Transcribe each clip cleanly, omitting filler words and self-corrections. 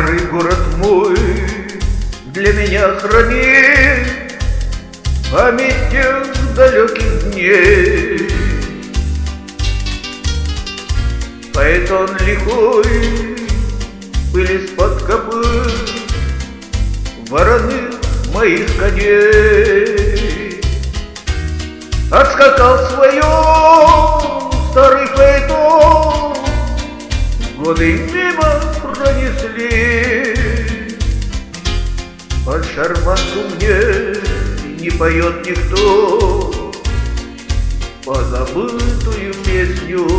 Старый город мой для меня хранит память тех далеких дней. Поэт он лихой, пыль из-под копыт вороных моих коней. Отскакал свое старый фаэтон, годы мимо пронесли. Под шарманку мне не поет никто позабытую песню.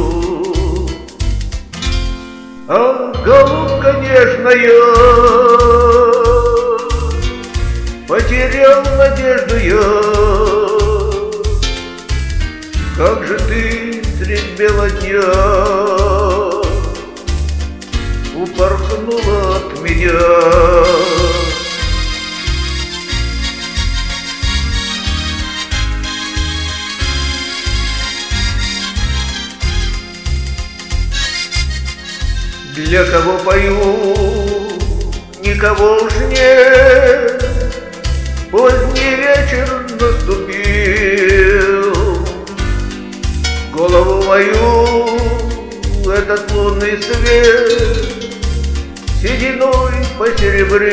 А голубка нежная, потерял надежду я. Как же ты средь бела дня упорхнула от меня. Для кого пою, никого уж нет. Поздний вечер наступил. Голову мою этот лунный свет сединой посеребрил.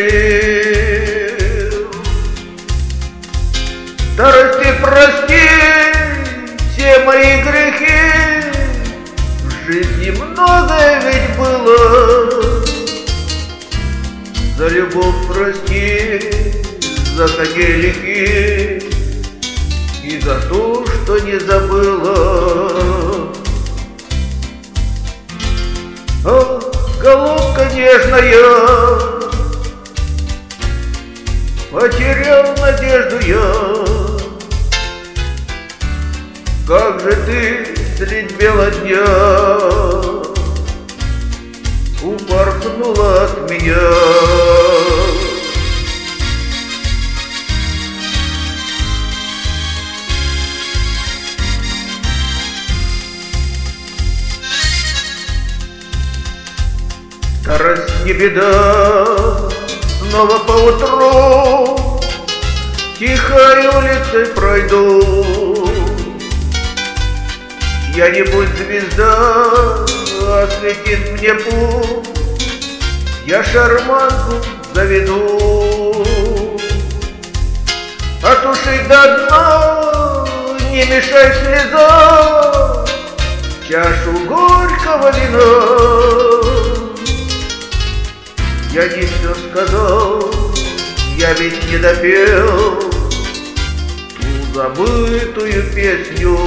Старости прости все мои грехи, в жизни многое ведь было. За любовь прости, за такие лихи и за то, что не забыла. О, голубка нежная, потерял надежду я. Как же ты средь бела дня упорхнула от меня. Старость не беда, снова поутру тихой улицей пройду. Чья-нибудь звезда осветит мне путь, я шарманку заведу. От ушей до дна не мешай слеза, чашу горького вина. Я не все сказал, я ведь не допел ту забытую песню.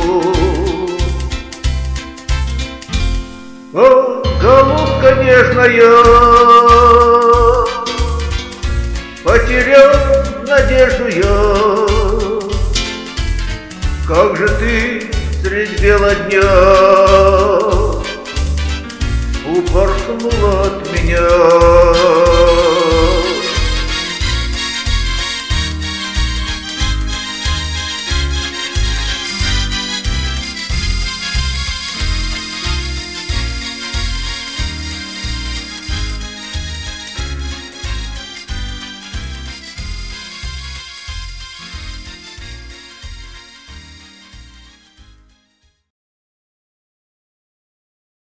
О, голубка нежная, потерял надежду я. Как же ты средь бела дня упорхнула от меня.